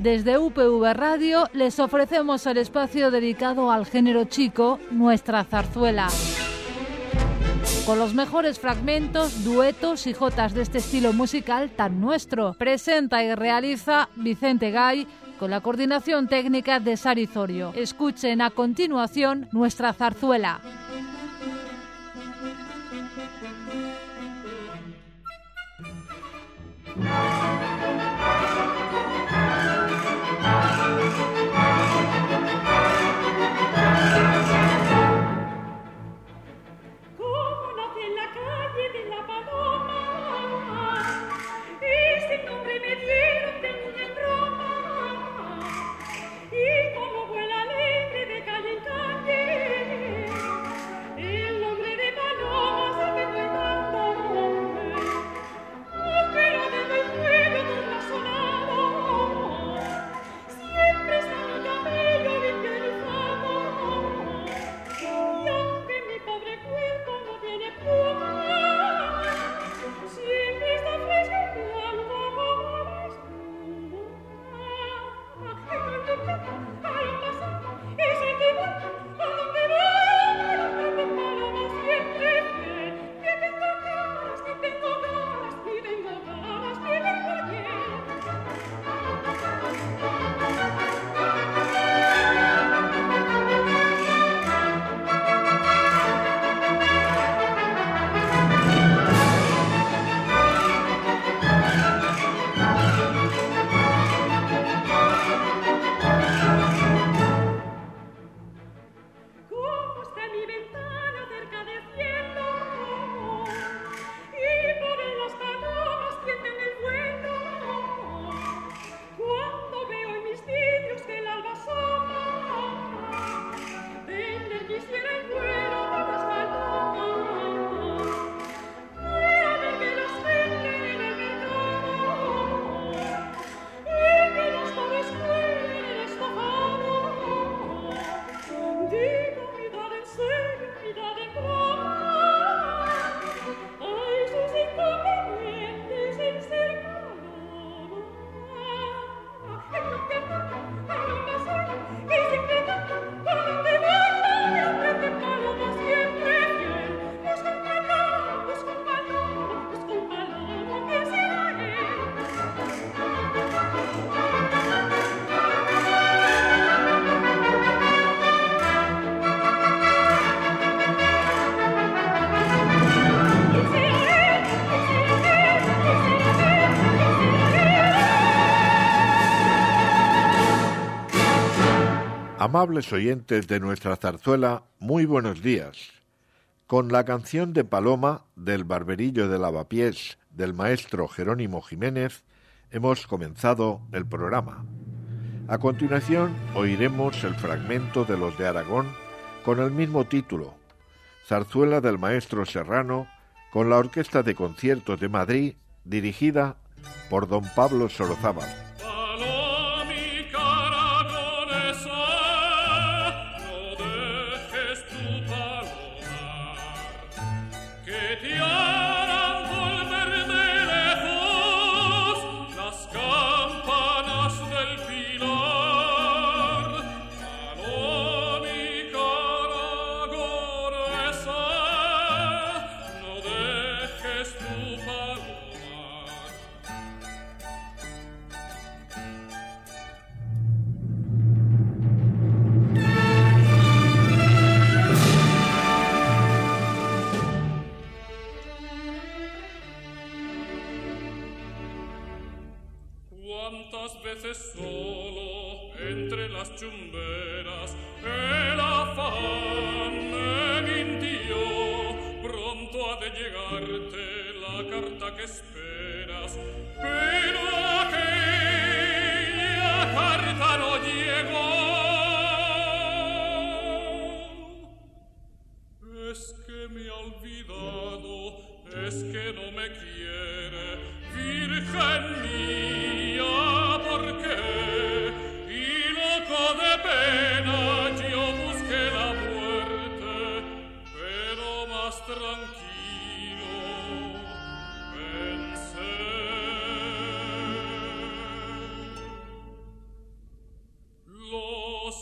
Desde UPV Radio les ofrecemos el espacio dedicado al género chico, Nuestra Zarzuela. Con los mejores fragmentos, duetos y jotas de este estilo musical tan nuestro. Presenta y realiza Vicente Gay con la coordinación técnica de Sari Zorio. Escuchen a continuación Nuestra Zarzuela. Amables oyentes de Nuestra Zarzuela, muy buenos días. Con la canción de Paloma del Barberillo de Lavapiés del maestro Jerónimo Jiménez hemos comenzado el programa. A continuación oiremos el fragmento de Los de Aragón con el mismo título, Zarzuela del maestro Serrano con la Orquesta de Conciertos de Madrid dirigida por don Pablo Sorozábal. ¿Cuántas veces solo entre las chumberas el afán me mintió? Pronto ha de llegarte la carta que esperas, pero aquella carta no llegó. Es que me ha olvidado, es que no me quiere, Virgen mía, ¿por qué? Y loco de pena yo busqué la muerte, pero más tranquilo pensé.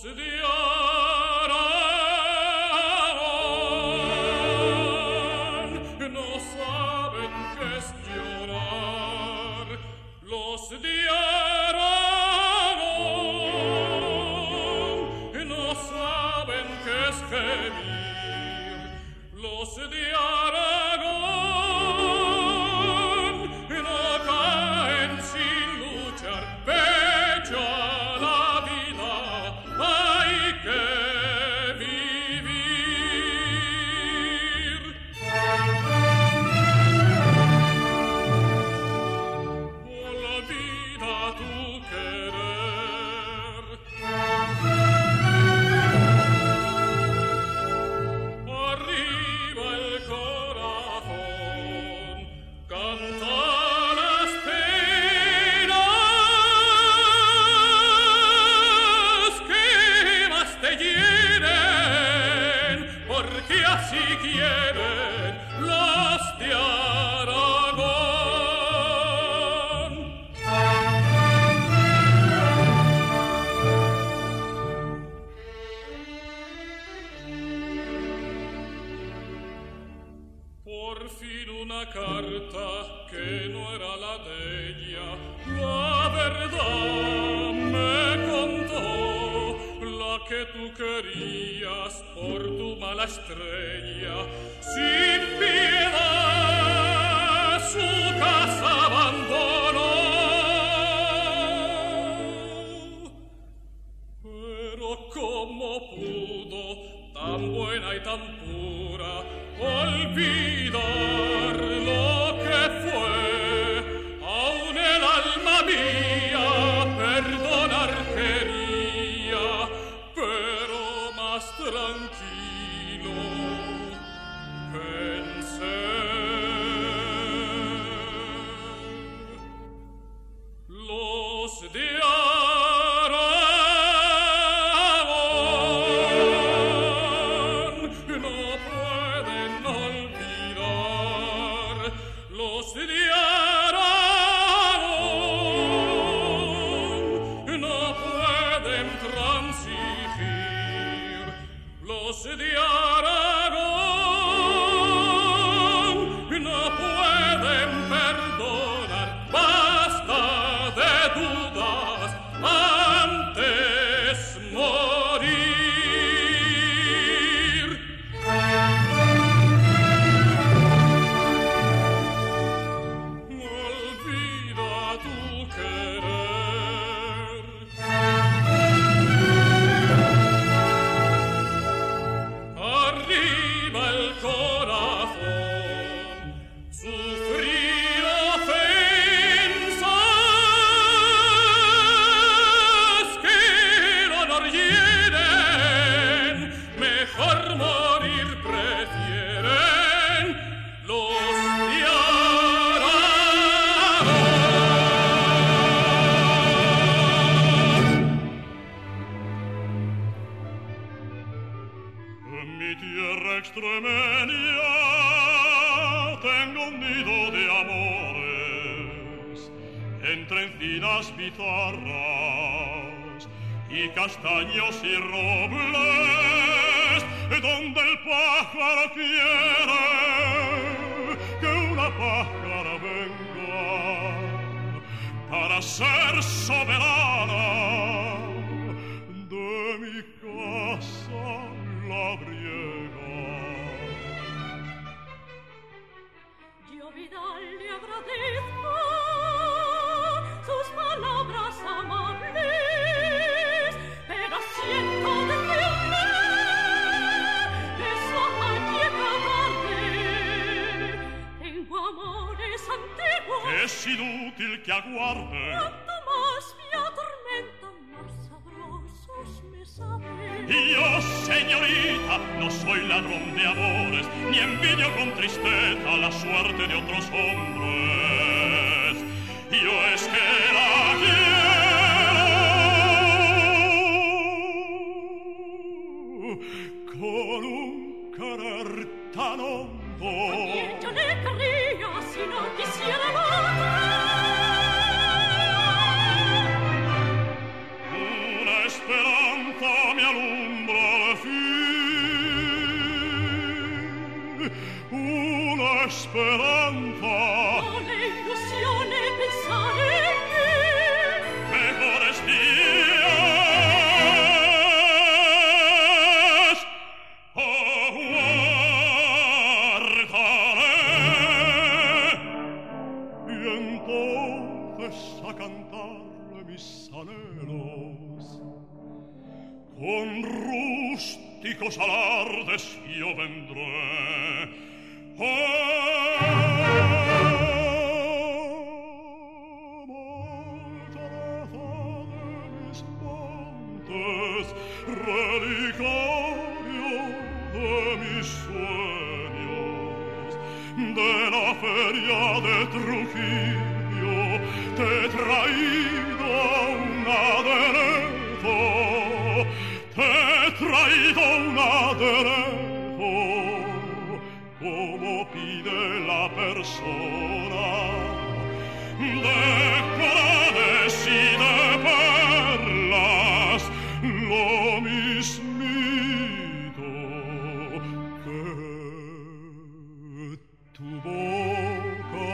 Castaños y robles, donde el pájaro quiere que una pájara venga para ser soberana de mi casa labriega. Yo Vidal le agradezco sus palabras amables, pero siento decirle que eso llega tarde. Tengo amores antiguos. Es inútil que aguarde. Cuanto más me atormentan, más sabrosos me saben. Yo, señorita, no soy ladrón de amores, ni envidio con tristeza la suerte de otros hombres. Yo es que la quiero con un querer tan hondo. También yo le querría si no quisiera la otra. Una esperanza me speranza. Con illusione pensare che mejores días aguardaré. Y entonces a cantarle mis anhelos con rústicos alardes yo vendré. Relicario de mis sueños, de la feria de Trujillo, te he traído un aderezo, te he traído un aderezo, como pide la persona, de corales y de perlas, lo mismito que tu boca.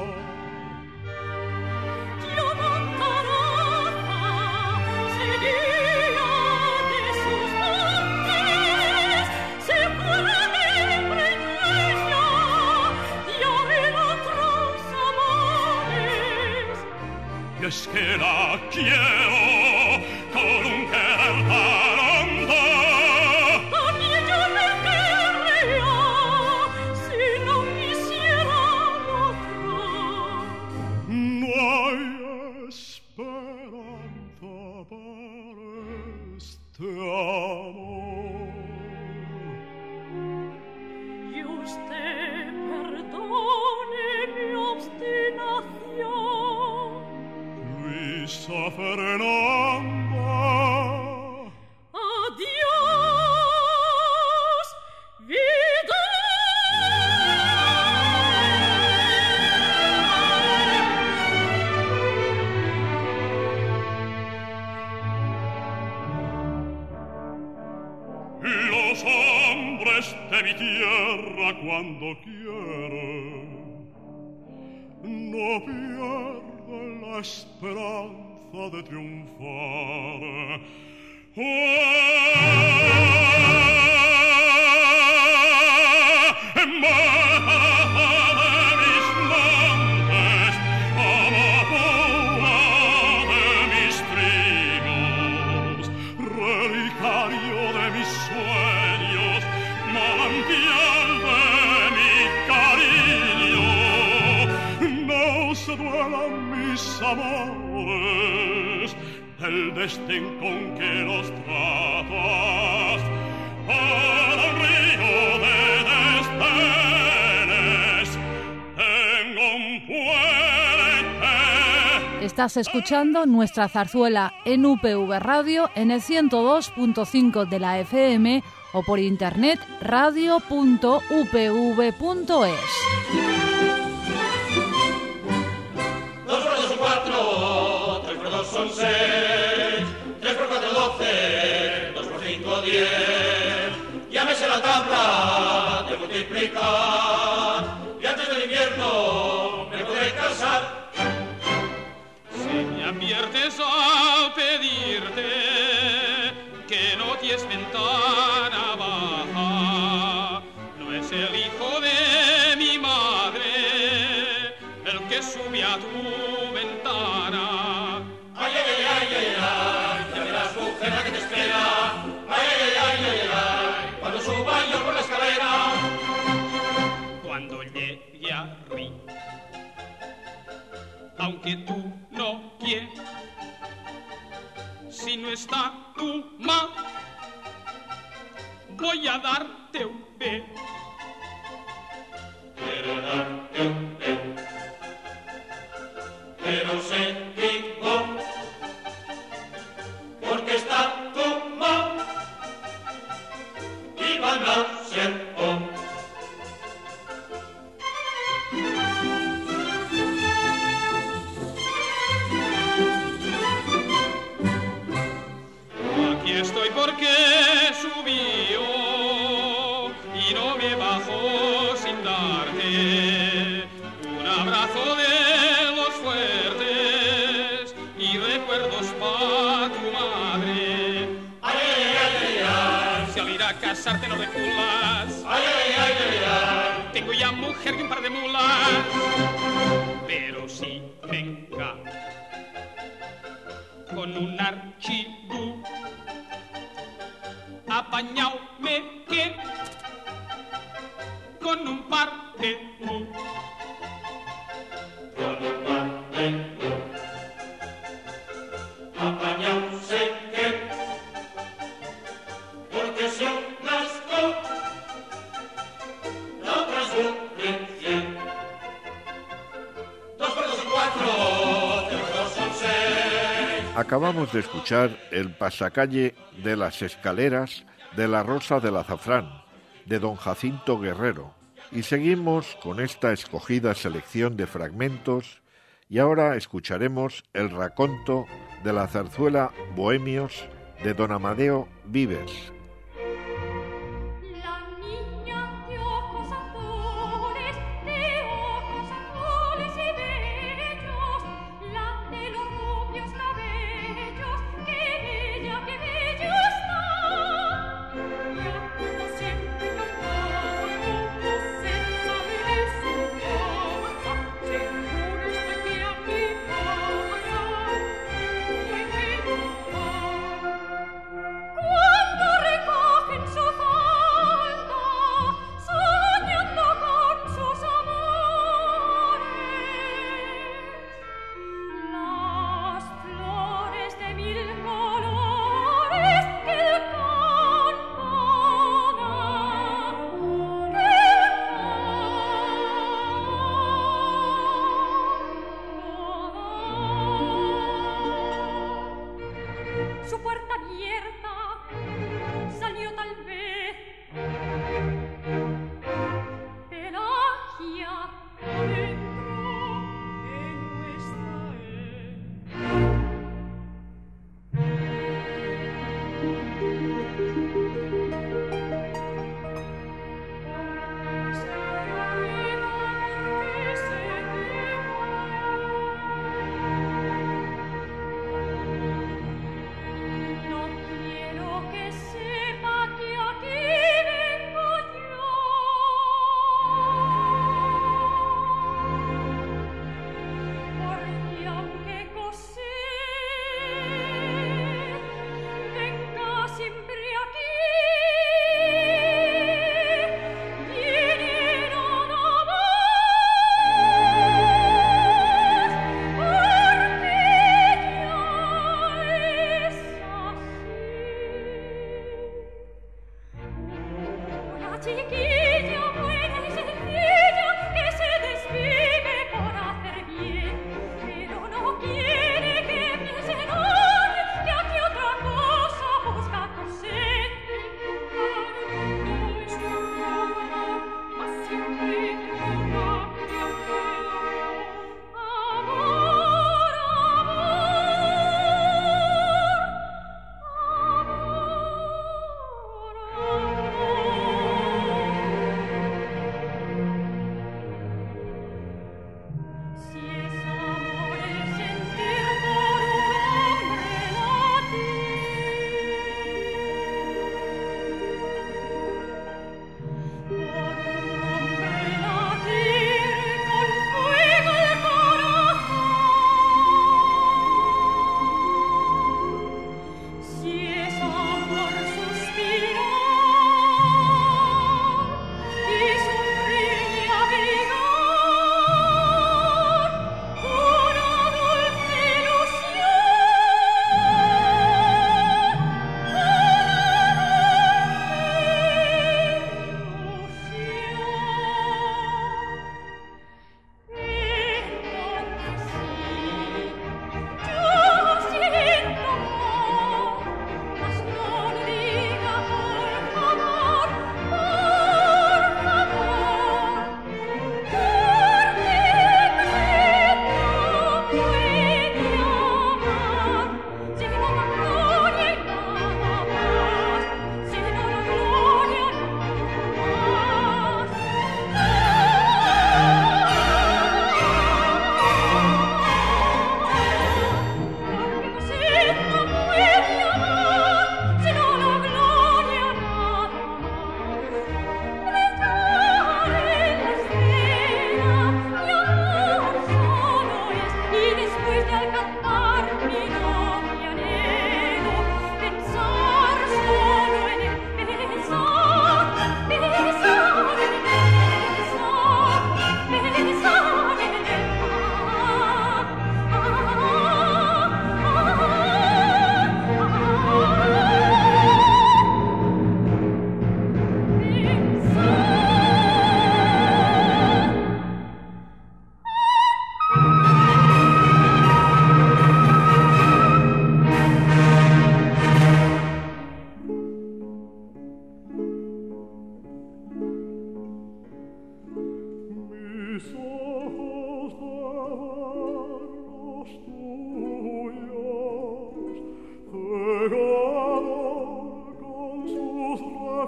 Dio Montaraza seguía de sus montes, se fuera libre y dueña ya en otros amores. Y es que la quiero con un querer tan hondo. También yo me querría si no quisiera otra. No hay esperanza para este amor. Y usted perdone mi obstinación. Luisa Fernanda, Adiós, vida. los hombres de mi tierra cuando quieren no pierden la esperanza de triunfar. Duelan mis amores del desdén con que los tratas para un río de desdenes tengo un puente. Estás escuchando nuestra zarzuela en UPV Radio en el 102.5 de la FM o por internet radio.upv.es. 2 por 2 son 4, 3 por 2 son 6, 3 por 4 12, 2 por 5 10. Llámese la tabla de multiplicar y antes del invierno me podré casar. Si me adviertes al pedirte que no tienes ventana baja, no es el hijo de mi madre el que sube a tu ventana. Ay, ay, ay, ay, ay, ay, ya verás, mujer, la que te espera. Ay, ay, ay, ay, ay, ay, cuando suba yo por la escalera. Cuando llegue arriba, aunque tú no quieras, si no está tu ma, voy a darte un beso. Quiero darte un beso, pero se digo, porque está tu ma y van a ser oh. Aquí estoy porque subí yo y no me para casarte no reculas. Ay, ay, ay, ay, ay. Tengo ya mujer y un par de mulas. Pero si venga con un archibú, apañao me que con un par de mu. Con un par de mu. Apañao sé que, porque si un asco no transcurre 100. 2 por 2 son 4, 3 por 2 son 6. Acabamos de escuchar el pasacalle de las escaleras de la Rosa del Azafrán, de don Jacinto Guerrero, y seguimos con esta escogida selección de fragmentos, y ahora escucharemos el raconto de la zarzuela Bohemios de don Amadeo Vives. La niña de ojos azules y bellos, la de los rubios cabellos, qué bella está. Ya como siempre cantaba, como se sabe de su casa, seguro estoy que a mi casa muy querida. Cuando recogen su falda, soñando con sus amores, las flores de 1000 colores que el campo da, su puerta abierta salió tal vez Pelagia adentro en nuestra No quiero que sepa que aquí vengo yo, porque aunque coser venga siempre aquí, viene nada más, porque ya es una chiquilla buena y sencilla que se desvive por hacer bien, pero no quiere que piense nadie que aquí otra cosa busca coser. No es un amor, mas siempre una amor.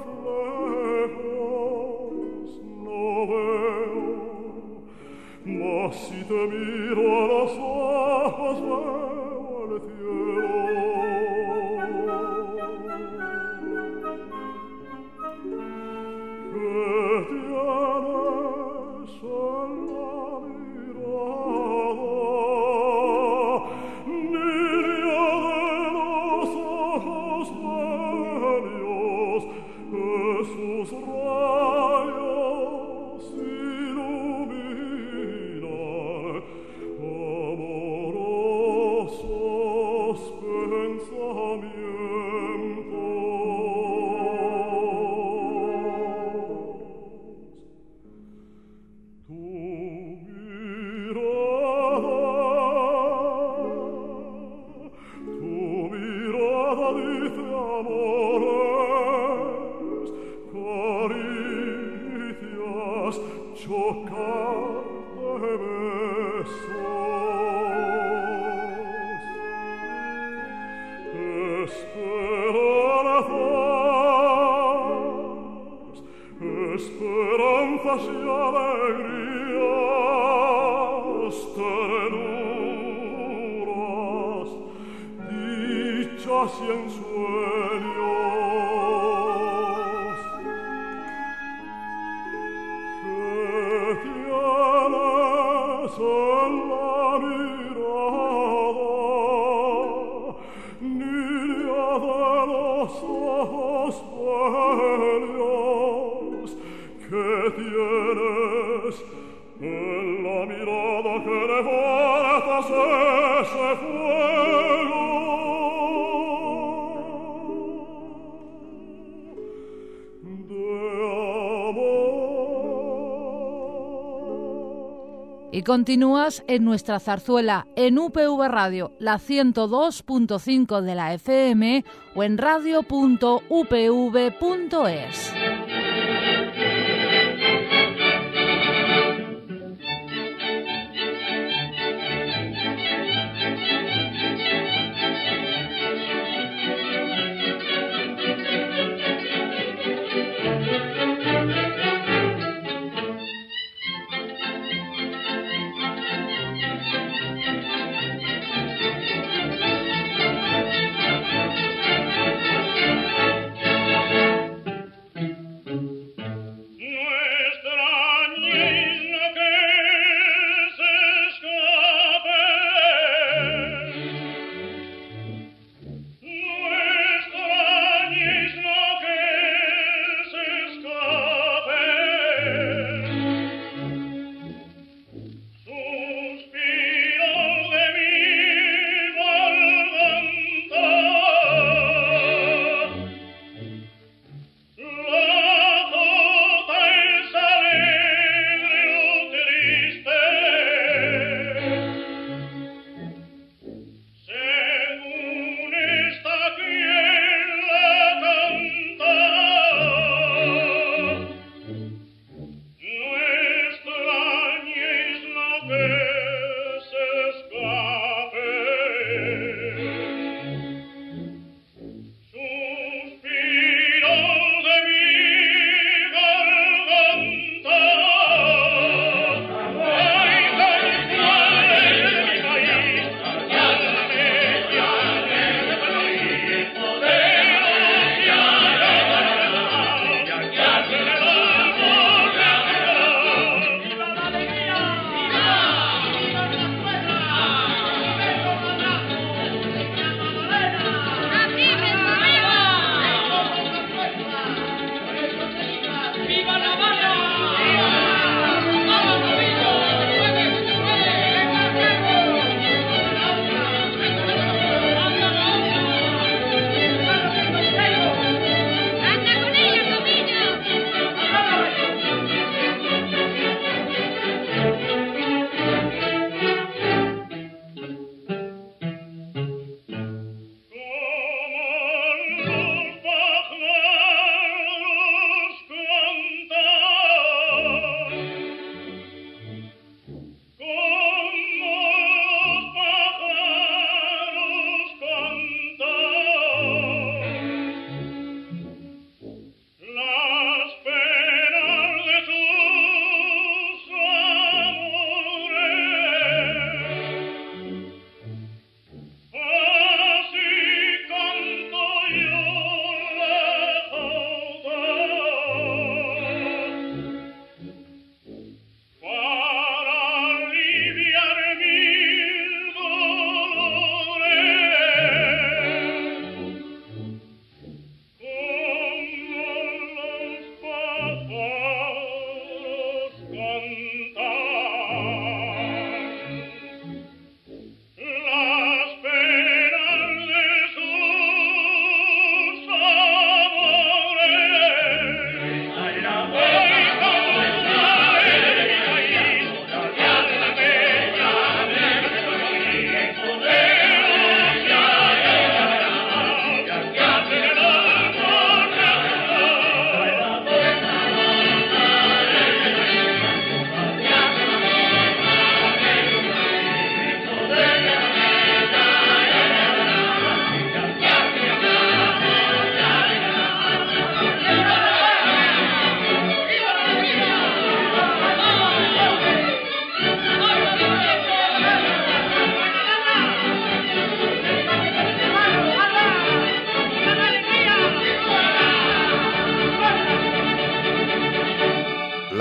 reflejos no veo, mas si te miro a los ojos veo el cielo. Esperanzas y alegrías, ternuras, dichas y ensueños, que tienes en la mirada, niña de los ojos bellos, que tienes en la mirada que levantas ese fuego de amor. Y continúas en nuestra zarzuela en UPV Radio, la 102.5 de la FM o en radio.upv.es.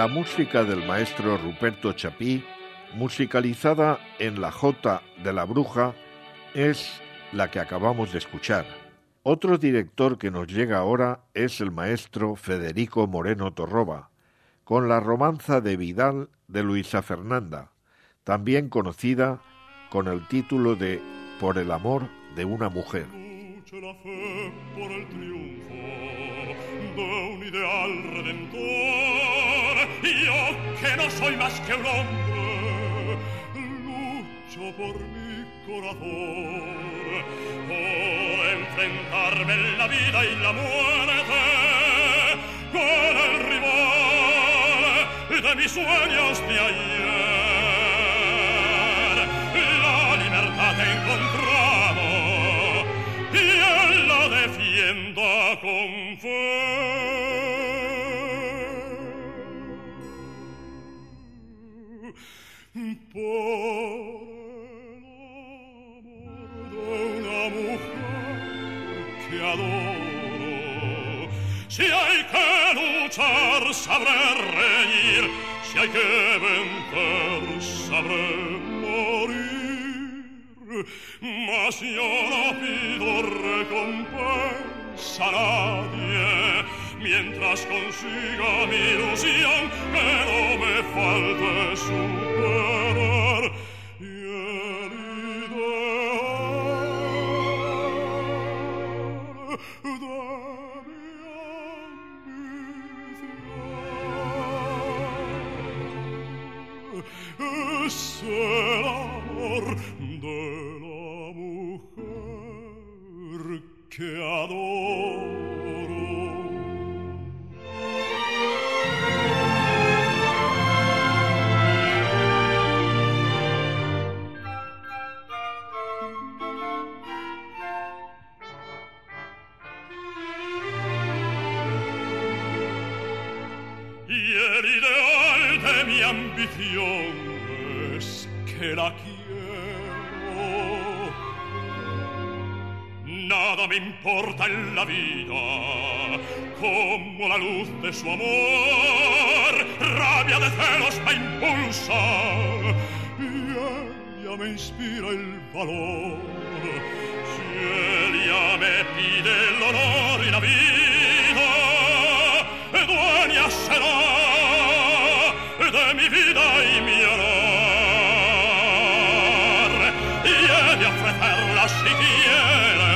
la música del maestro Ruperto Chapí, musicalizada en la Jota de la Bruja, es la que acabamos de escuchar. Otro director que nos llega ahora es el maestro Federico Moreno Torroba, con la romanza de Vidal de Luisa Fernanda, también conocida con el título de Por el amor de una mujer. La fe por el triunfo de un ideal redentor, y yo que no soy más que un hombre, lucho por mi corazón, por enfrentarme en la vida y la muerte con el rival de mis sueños de ayer. La libertad he encontrado y él la defienda con fe. Por el amor de una mujer que adoro, si hay que luchar sabré reír, si hay que vencer sabré morir, mas yo no pido recompensa a nadie, mientras consiga mi ilusión que no me falte superar. Y el ideal de mi ambición es el amor de la mujer que adoro. Y el ideal de mi ambición es que la quiero. Nada me importa en la vida como la luz de su amor, rabia de celos me impulsa y ella me inspira el valor. Si ella me pide el honor y la vida, dueña será de mi vida y mi honor, y he de ofrecerla si quiere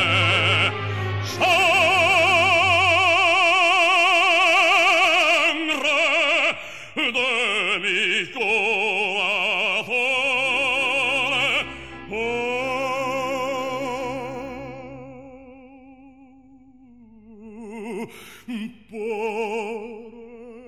sangre de mi corazón. Por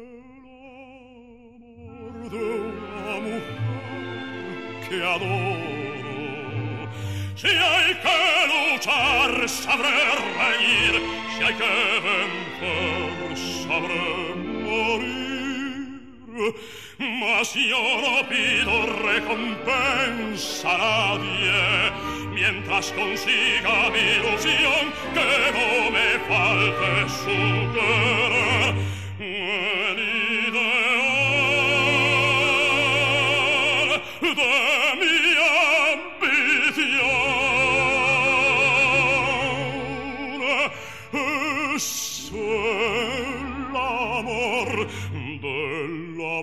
el amor de una mujer que adoro, si hay que luchar sabré reír, si hay que vencer sabré morir, mas yo no pido recompensa a nadie, mientras consiga mi ilusión que no me falte su querer. El ideal de mi ambición es el amor de la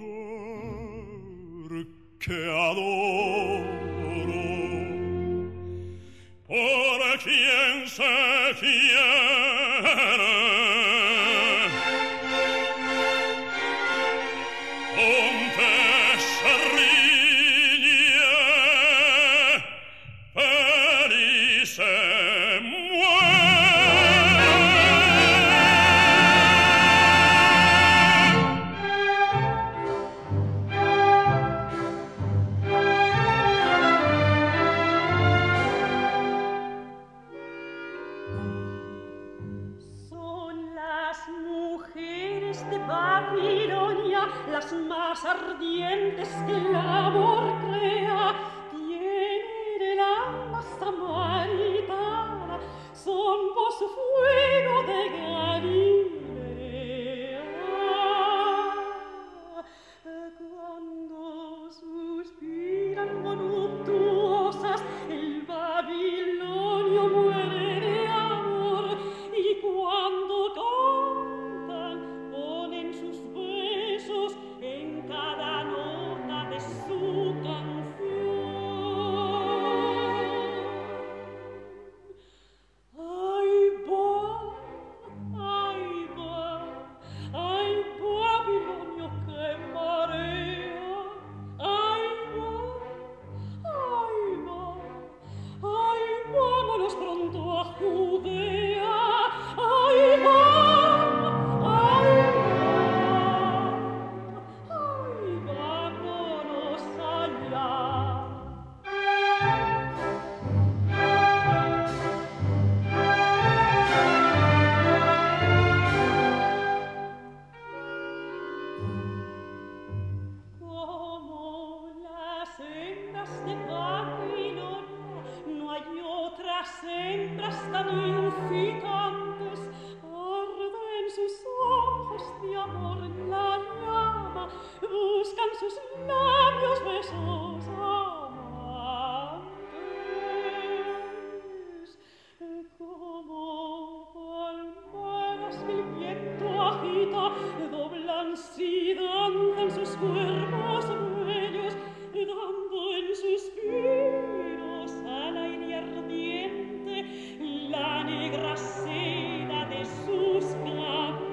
mujer que adoro. Por quien se quiere, con fe se riñe, feliz se muere. Las más ardientes que el amor crea, tienen el alma samaritana, son por su fuego de Galilea. sus labios besos amantes, como palmeras que el viento agita, doblan y danzan sus cuerpos bellos, dando en suspiros al aire ardiente la negra seda de sus cabellos.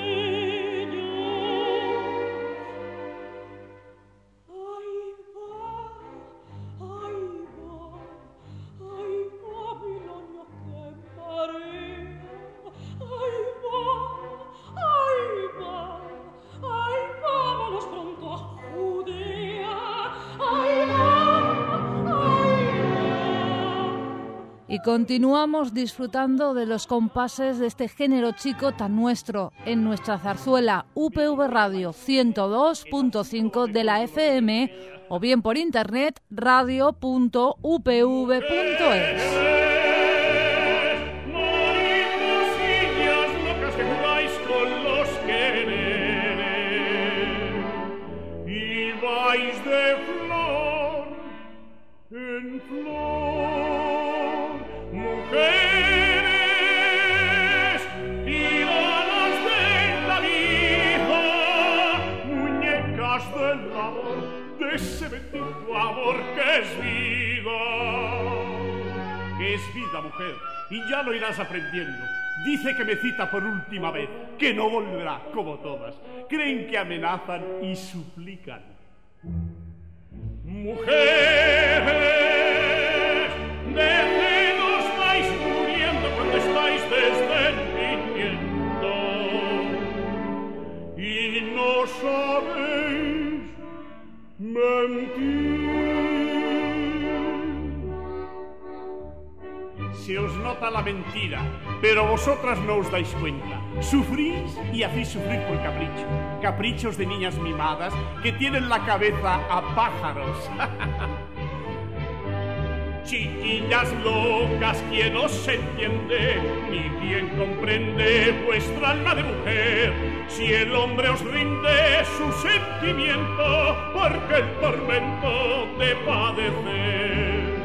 Y continuamos disfrutando de los compases de este género chico tan nuestro en nuestra zarzuela UPV Radio 102.5 de la FM o bien por internet radio.upv.es. De flor en flor, mujeres tiradas de la vida, muñecas del amor, de ese bendito amor que es vida. Que es vida, mujer, y ya lo irás aprendiendo. Dice que me cita por última vez, que no volverá como todas. Creen que amenazan y suplican. Mujeres, de celos vais muriendo cuando estáis descendiendo y no sabéis mentir. Se os nota la mentira, pero vosotras no os dais cuenta. Sufrís y hacéis sufrir por capricho. Caprichos de niñas mimadas que tienen la cabeza a pájaros. Chiquillas locas, ¿quién os entiende? Ni quien comprende vuestra alma de mujer. Si el hombre os rinde su sentimiento, porque el tormento de padecer.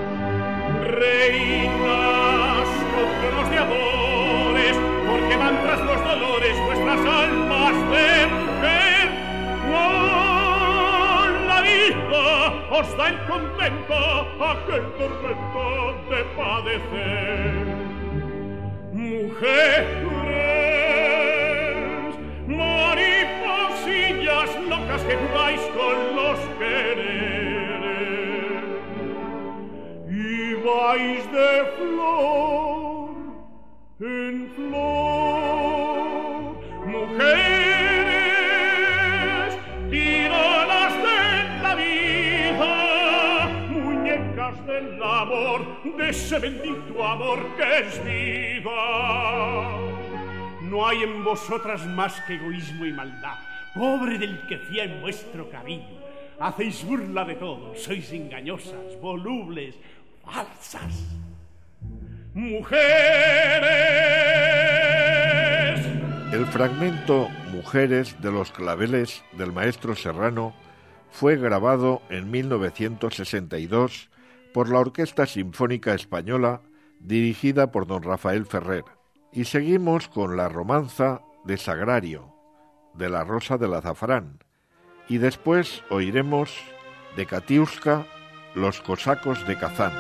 Reinas, con tronos de amores, porque van tras los dolores vuestras almas de mujer. ¡Oh, la vida os da el contento, aquel tormento de padecer! Mujeres, mariposillas locas que jugáis con los quereres, y vais de flor en flor, mujeres tiradas de la vida, muñecas del amor, de ese bendito amor que es vida. No hay en vosotras más que egoísmo y maldad, pobre del que fía en vuestro cariño. Hacéis burla de todo, sois engañosas, volubles, falsas. Mujeres. El fragmento Mujeres de los claveles del maestro Serrano fue grabado en 1962 por la Orquesta Sinfónica Española dirigida por don Rafael Ferrer. Y seguimos con la romanza de Sagrario, de la Rosa del Azafrán, y después oiremos de Katiuska, Los cosacos de Kazán.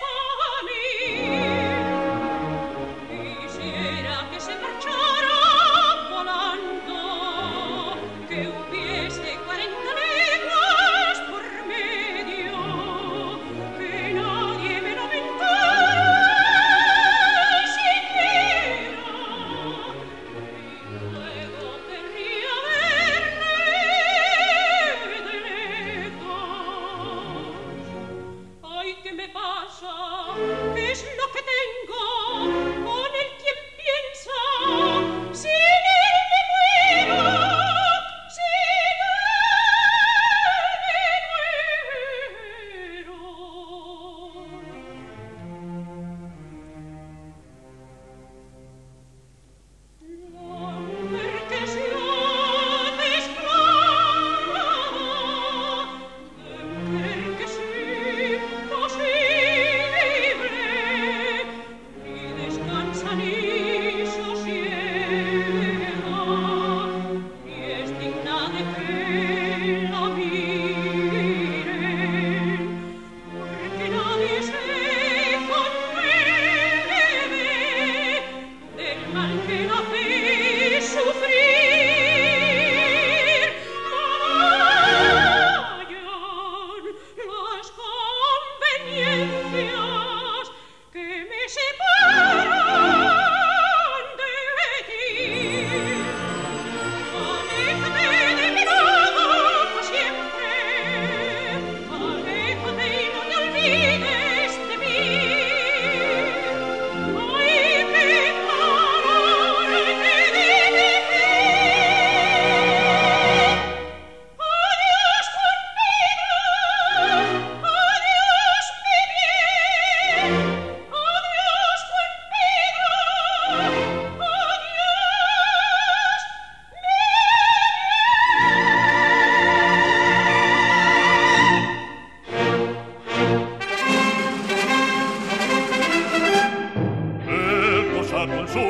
Quisiera que se marchara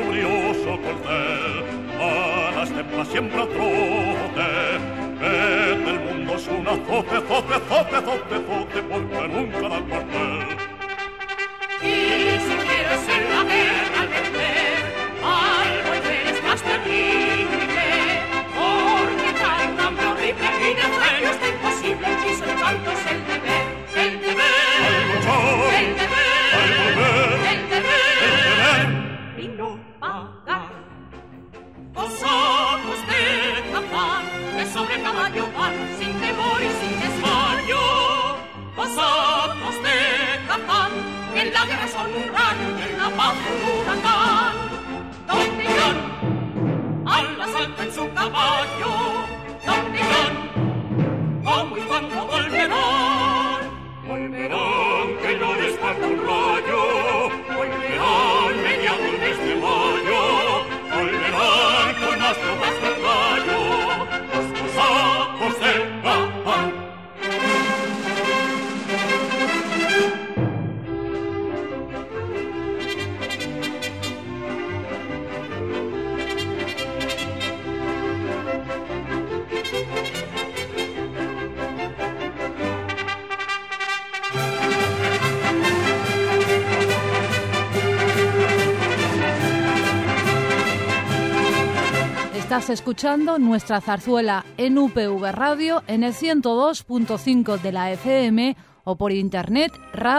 brioso corcel, a la estepa siempre a trote. Vete, el mundo es un azote, zote, zote, zote, zote, porque nunca da cuartel. Y si quieres en la guerra al vencer, al volver es más terrible, porque trae un hambre horrible y de sueños de imposible, y su encanto es el deber, el deber, Al luchar, el deber, al volver, el deber, el deber. y no pagar. Vosotros de Cafán, que sobre caballo van, sin temor y sin desmayo. Vosotros de Cafán, que en la guerra son un rayo y en la paz un huracán. Donde irán al asalto en su caballo, donde irán, cómo y cuándo volverán. Volverán, que no les falta un rayo, volverán mediado el mes de mayo, volverán con más tropas de rayo, los cosacos de Cafán. Estás escuchando nuestra zarzuela en UPV Radio en el 102.5 de la FM o por internet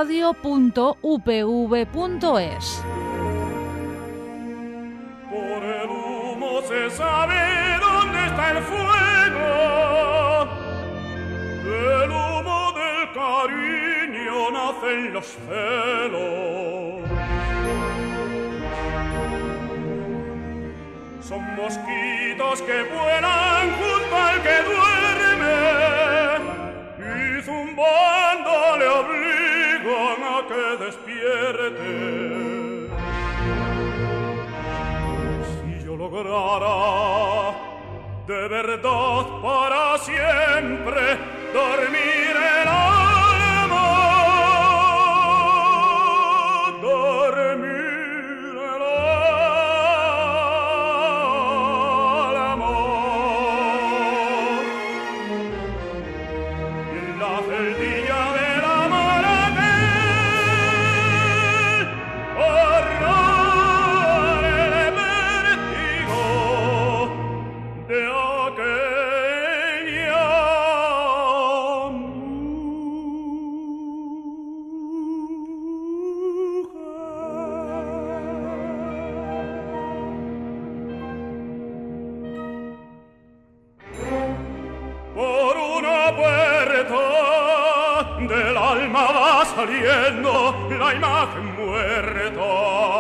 radio.upv.es. Por el humo se sabe dónde está el fuego. Del humo del cariño nacen los celos. Son mosquitos que vuelan junto al que duerme y zumbando le obligan a que despierte. Si yo lograra de verdad para siempre dormir el alma, dormir el alma, y en la celdilla de la maravilla borrar el vértigo de aquella mujer. Por una puerta del alma va saliendo la imagen muerta.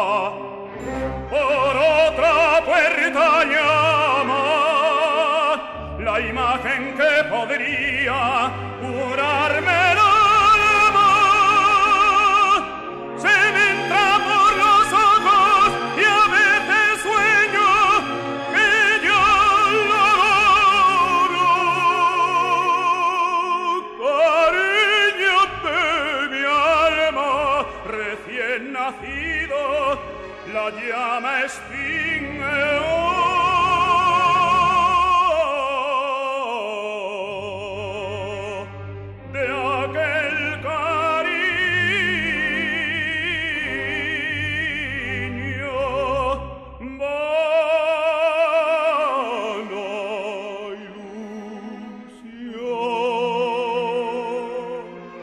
Por otra puerta llama la imagen que podría curarme el alma. Se me entra por los ojos y a veces sueño que yo lo logro. Cariño de mi alma recién nacido, la llama extingue de aquel cariño vana ilusión.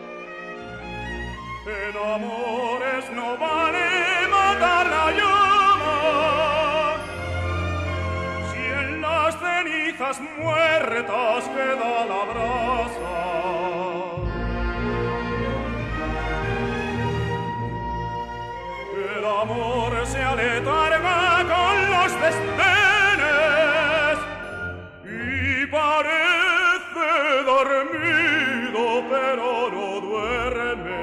En amores no vale matar la llama, si en las cenizas muertas queda la brasa. El amor se aletarga con los desdenes y parece dormido, pero no duerme.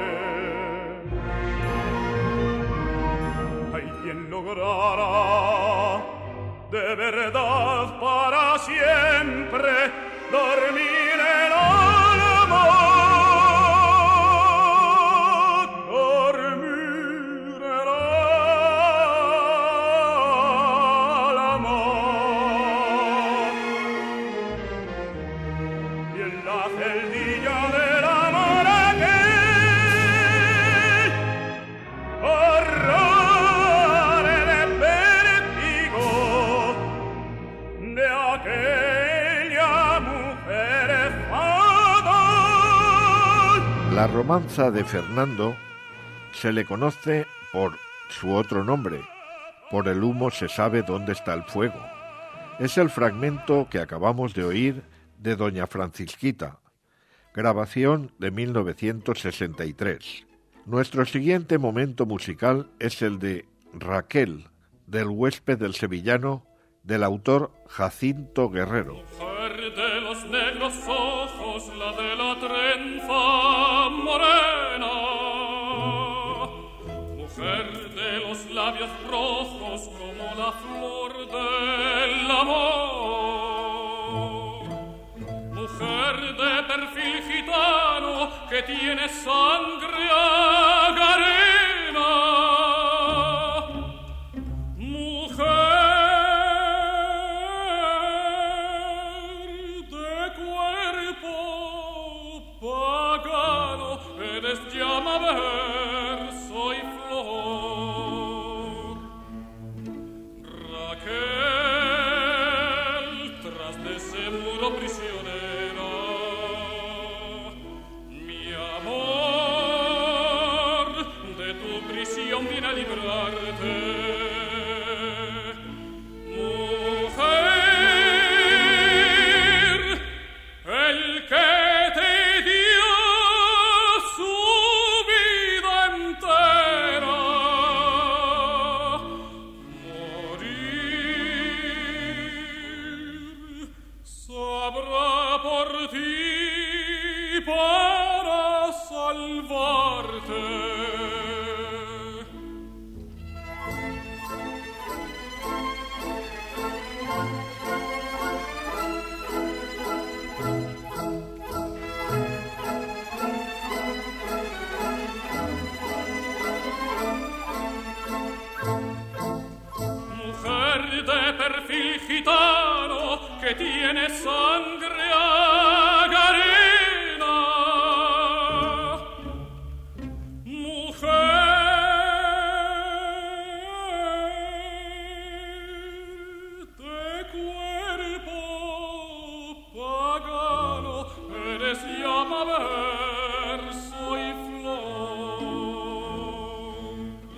Hay quien logrará de verdad para siempre dormir el alma, dormir el aquella mujer fatal. La romanza de Fernando se le conoce por su otro nombre, por el humo se sabe dónde está el fuego. Es el fragmento que acabamos de oír de Doña Francisquita, grabación de 1963. Nuestro siguiente momento musical es el de Raquel, del huésped del sevillano, del autor Jacinto Guerrero. Mujer de los negros ojos, la de la trenza morena, mujer de los labios rojos como la flor del amor, mujer de perfil gitano que tiene sangre agarena, mujer de cuerpo pagano, eres llama, verso y flor. Raquel, tras de ese muro prisionera, mi amor de tu prisión viene a librarte. Mujer, el que te dio su vida entera, morir sabrá por ti para salvarte. Mujer de perfil gitano que tiene sangre agarena, mujer de cuerpo pagano, eres llama, verso y flor.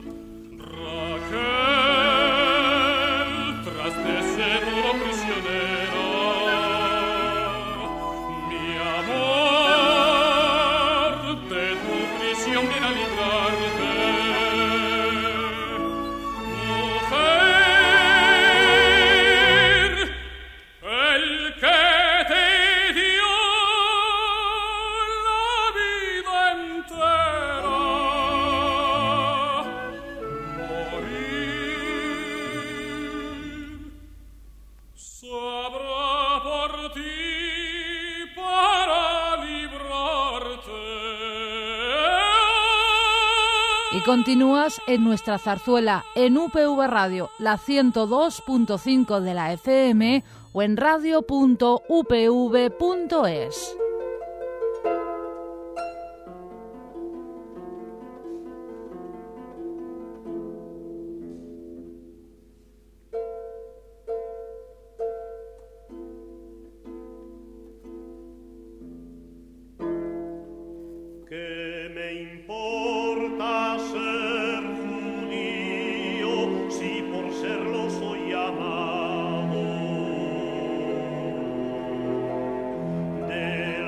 Raquel, tras de ese muro prisionero, mi amor de tu prisión viene a librarte. Mujer, el que te dio la vida entera, morir sabrá por ti para librarte. Y continúas en nuestra zarzuela en UPV Radio, la 102.5 de la FM o en radio.upv.es. ¿Qué me importa ser judío si por serlo soy amado? De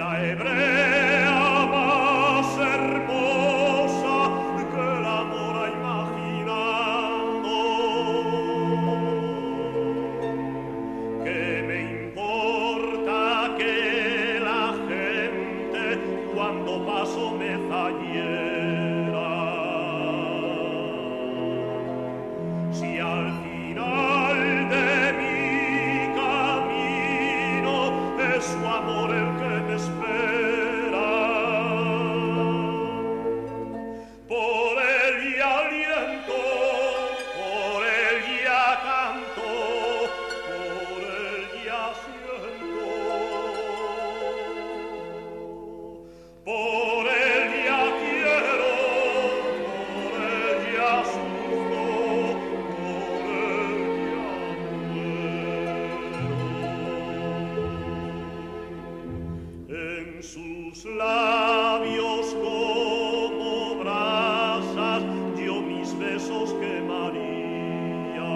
en sus labios como brasas yo mis besos quemaría,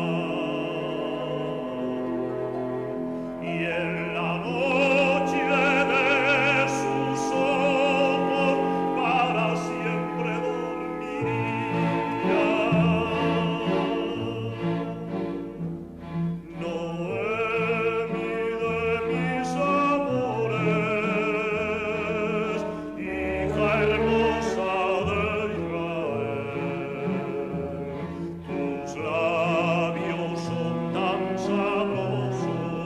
y en la noche de sus ojos para siempre dormiría. Noemi de mis amores, hija hermosa de Israel, tus labios son tan sabrosos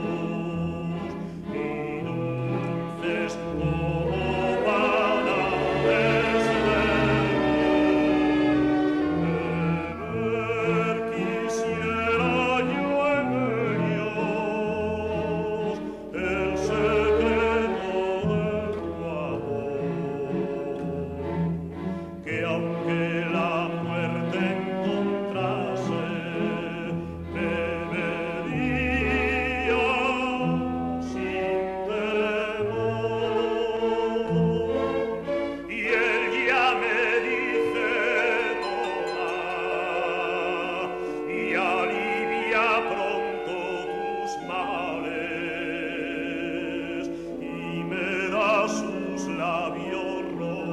y dulces como panales de miel. Quisiera yo en ellos el secreto de tu amor, que aunque la muerte encontrase, bebería sin temor. Y él ya me dice toma y alivia pronto tus males, y me da sus labios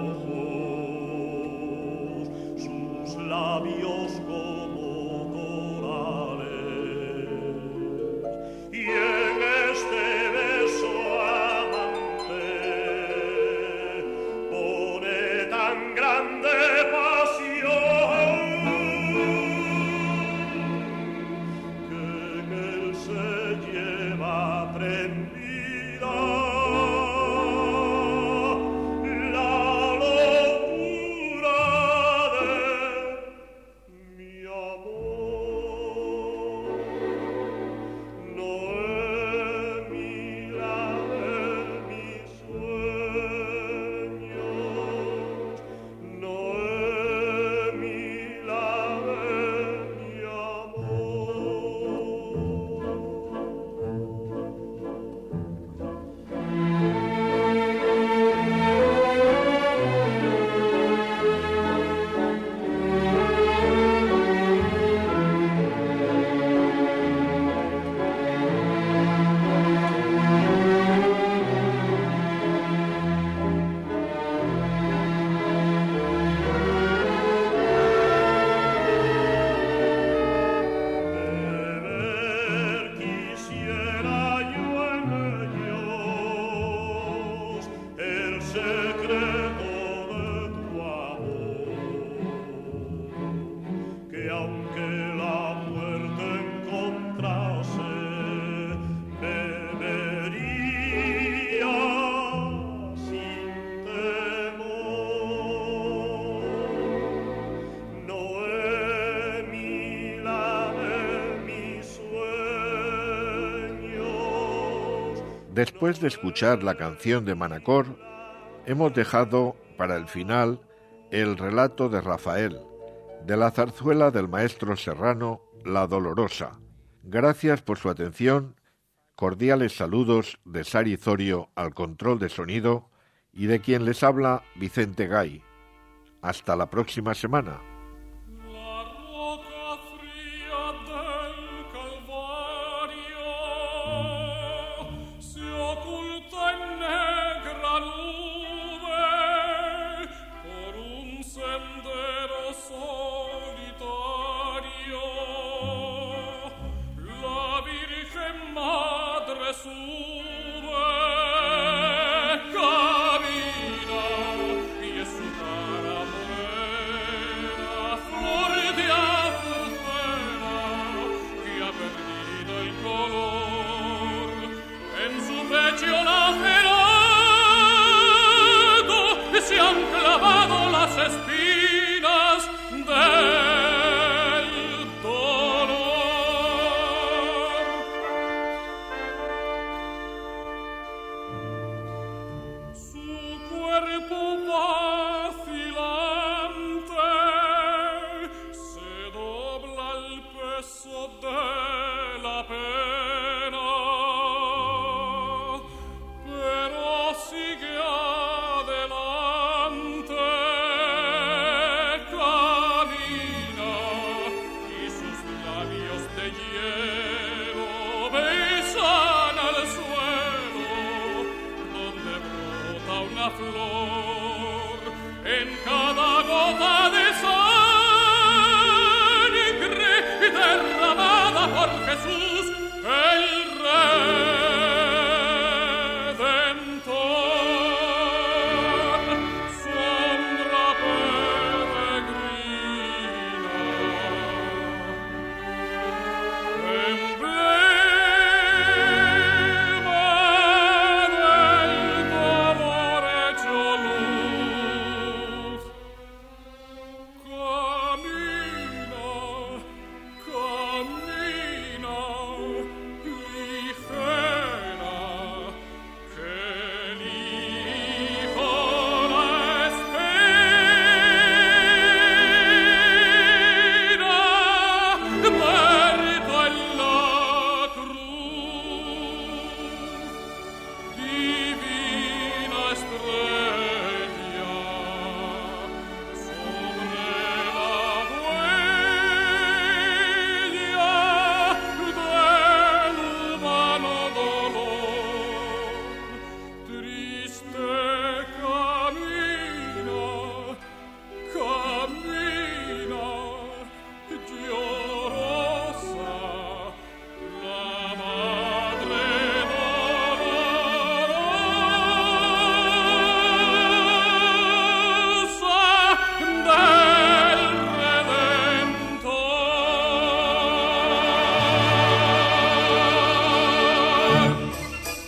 rojos, sus labios como corales, y en este beso amante pone tan grande pasión que en él se lleva prendida la locura de mi amor. Noemi, la de mis sueños, Noemi, la de mi amor. Beber quisiera yo en ellos el secreto de tu amor, que aunque la muerte encontrase, bebería sin temor. Noemi, la de mis sueños. Después de escuchar la canción de Manacor, hemos dejado para el final el relato de Rafael, de la zarzuela del maestro serrano La Dolorosa. Gracias por su atención, cordiales saludos de Sari Zorio al control de sonido y de quien les habla Vicente Gay. Hasta la próxima semana. La roca fría del Calvario se oculta en negra nube por un sendero solitario. La Virgen Madre sube, camina, y es su cara morena, flor de azucena, que ha perdido el color. En su pecho lacerado se han clavado las espinas del dolor. flor, en cada gota de sangre derramada por Jesús el Redentor, sombra peregrina, emblema del dolor hecho luz. Camina, camina, ligera, que el Hijo la espera, muerto en la cruz. Divina estrella, sobre la huella del humano dolor, triste camina, camina, llorosa, la madre dolorosa del Redentor.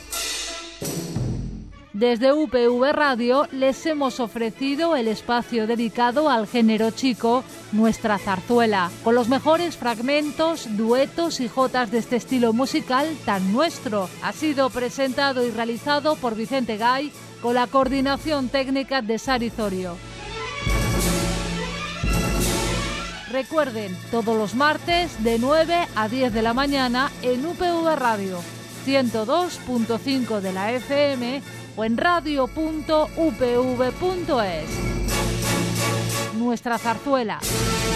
Desde UPV Radio les hemos ofrecido el espacio dedicado al género chico, Nuestra Zarzuela, con los mejores fragmentos, duetos y jotas de este estilo musical tan nuestro. Ha sido presentado y realizado por Vicente Gay, con la coordinación técnica de Sari Zorio. Recuerden, todos los martes de 9 a 10 de la mañana en UPV Radio, 102.5 de la FM o en radio.upv.es. Nuestra Zarzuela.